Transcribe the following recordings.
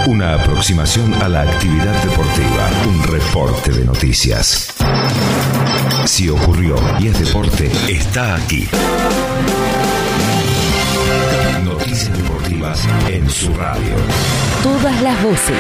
Una aproximación a la actividad deportiva. Un reporte de noticias. Si ocurrió y es deporte, está aquí. Noticias deportivas en su radio. Todas las voces.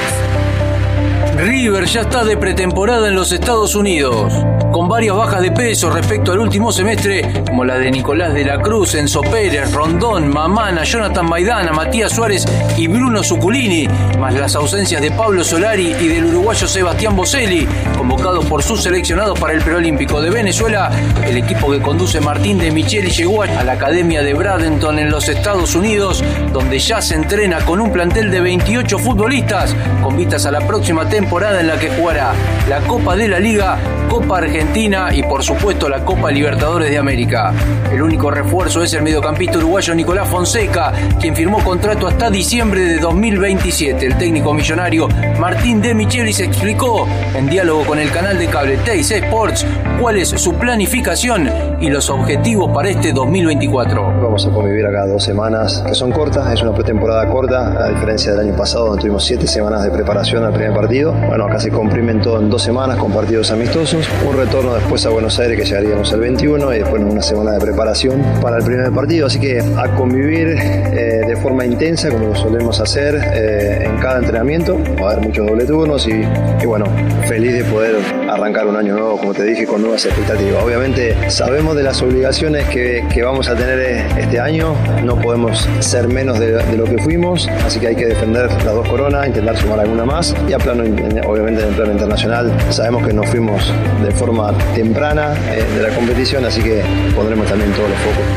River ya está de pretemporada en los Estados Unidos, con varias bajas de peso respecto al último semestre, como la de Nicolás de la Cruz, Enzo Pérez, Rondón, Mamana, Jonathan Maidana, Matías Suárez y Bruno Zuculini, más las ausencias de Pablo Solari y del uruguayo Sebastián Boselli, convocados por sus seleccionados para el preolímpico de Venezuela. El equipo que conduce Martín de Micheli llegó a la academia de Bradenton en los Estados Unidos, donde ya se entrena con un plantel de 28 futbolistas, con vistas a la próxima temporada en la que jugará la Copa de la Liga, Copa Argentina y por supuesto la Copa Libertadores de América. El único refuerzo es el mediocampista uruguayo Nicolás Fonseca, quien firmó contrato hasta diciembre de 2027. El técnico millonario Martín de Michelis explicó en diálogo con el canal de cable Teis Sports cuál es su planificación y los objetivos para este 2024. Vamos a convivir acá 2 semanas que son cortas, es una pretemporada corta, a diferencia del año pasado donde tuvimos 7 semanas de preparación al primer partido. Bueno, acá se comprimen todo en 2 semanas con partidos amistosos, un retorno después a Buenos Aires que llegaríamos el 21 y después una semana de preparación para el primer partido, así que a convivir de forma intensa como lo solemos hacer en cada entrenamiento. Va a haber muchos doble turnos y bueno, feliz de poder arrancar un año nuevo, como te dije, con nuevas expectativas. Obviamente sabemos de las obligaciones que vamos a tener este año, no podemos ser menos de lo que fuimos, así que hay que defender las 2 coronas, intentar sumar alguna más y a plano, obviamente en el plano internacional, sabemos que nos fuimos de forma temprana de la competición, así que pondremos también todos los focos.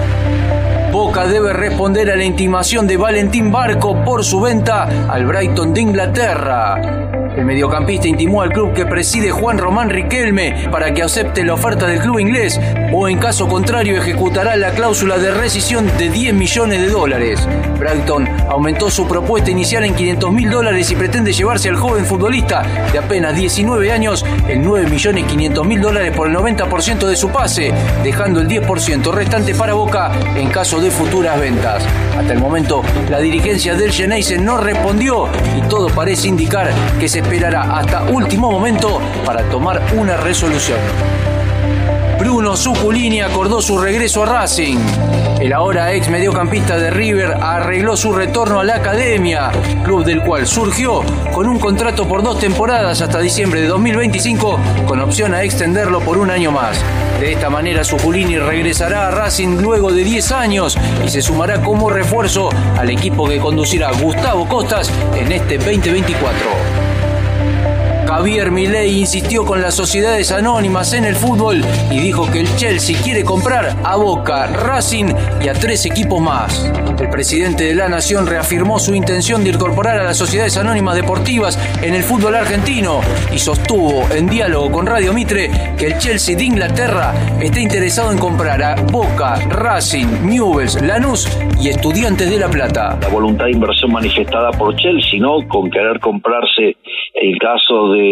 Boca debe responder a la intimación de Valentín Barco por su venta al Brighton de Inglaterra. El mediocampista intimó al club que preside Juan Román Riquelme para que acepte la oferta del club inglés o en caso contrario ejecutará la cláusula de rescisión de $10 millones. Brighton aumentó su propuesta inicial en $500.000 y pretende llevarse al joven futbolista de apenas 19 años en $9.500.000 por el 90% de su pase, dejando el 10% restante para Boca en caso de futuras ventas. Hasta el momento, la dirigencia del Geneise no respondió y todo parece indicar que se esperará hasta último momento para tomar una resolución. Bruno Zuculini acordó su regreso a Racing. El ahora ex mediocampista de River arregló su retorno a la academia, club del cual surgió con un contrato por 2 temporadas hasta diciembre de 2025, con opción a extenderlo por un año más. De esta manera, Zuculini regresará a Racing luego de 10 años y se sumará como refuerzo al equipo que conducirá Gustavo Costas en este 2024. Javier Milei insistió con las sociedades anónimas en el fútbol y dijo que el Chelsea quiere comprar a Boca, Racing y a 3 equipos más. El presidente de la Nación reafirmó su intención de incorporar a las sociedades anónimas deportivas en el fútbol argentino y sostuvo en diálogo con Radio Mitre que el Chelsea de Inglaterra está interesado en comprar a Boca, Racing, Newell's, Lanús y Estudiantes de La Plata. La voluntad de inversión manifestada por Chelsea, ¿no? Con querer comprarse el caso de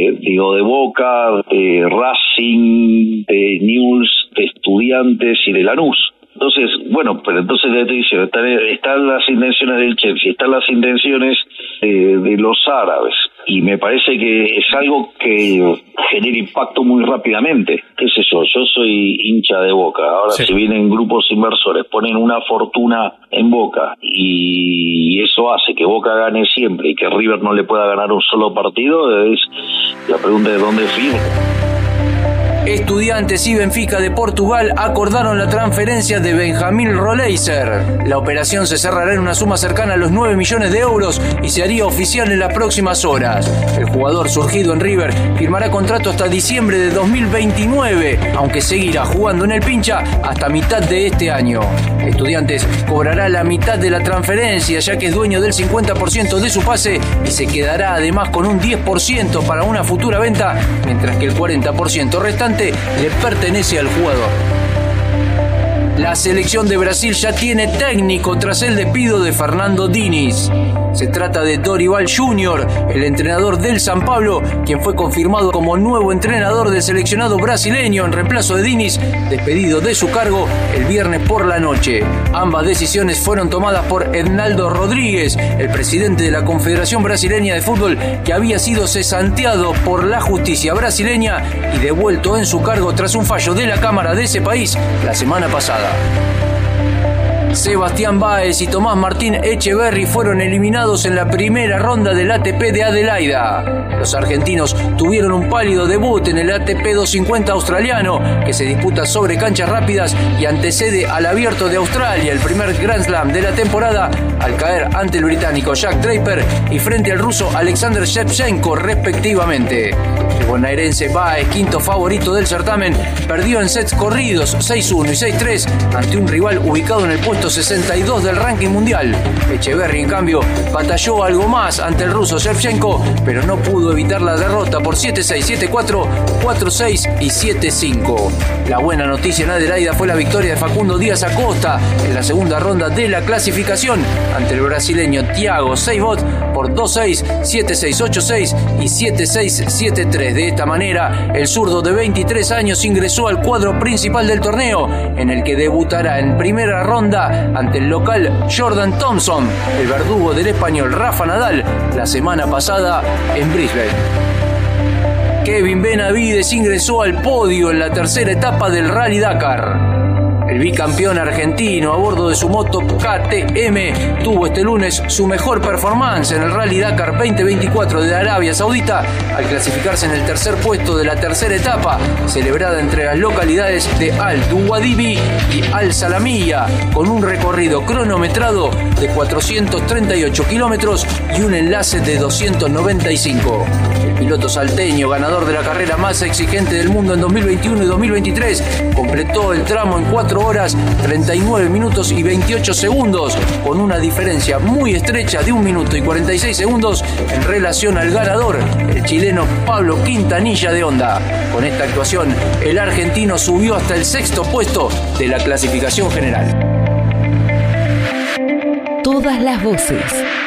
Boca, de Racing, de Newell's, de Estudiantes y de Lanús. Entonces, bueno, pero entonces te dice, están las intenciones del Chelsea, están las intenciones de los árabes, y me parece que es algo que genera impacto muy rápidamente. ¿Qué es eso? Yo soy hincha de Boca. Ahora, sí, si vienen grupos inversores, ponen una fortuna en Boca, y eso hace que Boca gane siempre y que River no le pueda ganar un solo partido, es la pregunta de dónde firma. Estudiantes y Benfica de Portugal acordaron la transferencia de Benjamín Roleiser. La operación se cerrará en una suma cercana a los 9 millones de euros y se haría oficial en las próximas horas. El jugador surgido en River firmará contrato hasta diciembre de 2029, aunque seguirá jugando en el Pincha hasta mitad de este año. Estudiantes cobrará la mitad de la transferencia, ya que es dueño del 50% de su pase y se quedará además con un 10% para una futura venta, mientras que el 40% restante le pertenece al jugador. La selección de Brasil ya tiene técnico tras el despido de Fernando Diniz. Se trata de Dorival Júnior, el entrenador del San Pablo, quien fue confirmado como nuevo entrenador del seleccionado brasileño en reemplazo de Diniz, despedido de su cargo el viernes por la noche. Ambas decisiones fueron tomadas por Ednaldo Rodríguez, el presidente de la Confederación Brasileña de Fútbol, que había sido cesanteado por la justicia brasileña y devuelto en su cargo tras un fallo de la Cámara de ese país la semana pasada. Sebastián Báez y Tomás Martín Echeverry fueron eliminados en la primera ronda del ATP de Adelaida. Los argentinos tuvieron un pálido debut en el ATP 250 australiano, que se disputa sobre canchas rápidas y antecede al Abierto de Australia, el primer Grand Slam de la temporada, al caer ante el británico Jack Draper y frente al ruso Alexander Shevchenko, respectivamente. El bonaerense Báez, quinto favorito del certamen, perdió en sets corridos 6-1 y 6-3 ante un rival ubicado en el puesto 62 del ranking mundial. Echeverry, en cambio, batalló algo más ante el ruso Shevchenko, pero no pudo evitar la derrota por 7-6, 7-4, 4-6 y 7-5. La buena noticia en Adelaida fue la victoria de Facundo Díaz Acosta en la segunda ronda de la clasificación ante el brasileño Thiago Seyboth por 2-6, 7-6, 8-6 y 7-6, 7-3. De esta manera, el zurdo de 23 años ingresó al cuadro principal del torneo, en el que debutará en primera ronda ante el local Jordan Thompson, el verdugo del español Rafa Nadal, la semana pasada en Brisbane. Kevin Benavides ingresó al podio en la tercera etapa del Rally Dakar. El bicampeón argentino a bordo de su moto KTM tuvo este lunes su mejor performance en el Rally Dakar 2024 de Arabia Saudita al clasificarse en el tercer puesto de la tercera etapa, celebrada entre las localidades de Al-Duwadibi y Al-Salamiyya, con un recorrido cronometrado de 438 kilómetros y un enlace de 295. El piloto salteño, ganador de la carrera más exigente del mundo en 2021 y 2023, completó el tramo en 4 horas, 39 minutos y 28 segundos, con una diferencia muy estrecha de 1 minuto y 46 segundos en relación al ganador, el chileno Pablo Quintanilla de Honda. Con esta actuación, el argentino subió hasta el sexto puesto de la clasificación general. Todas las voces.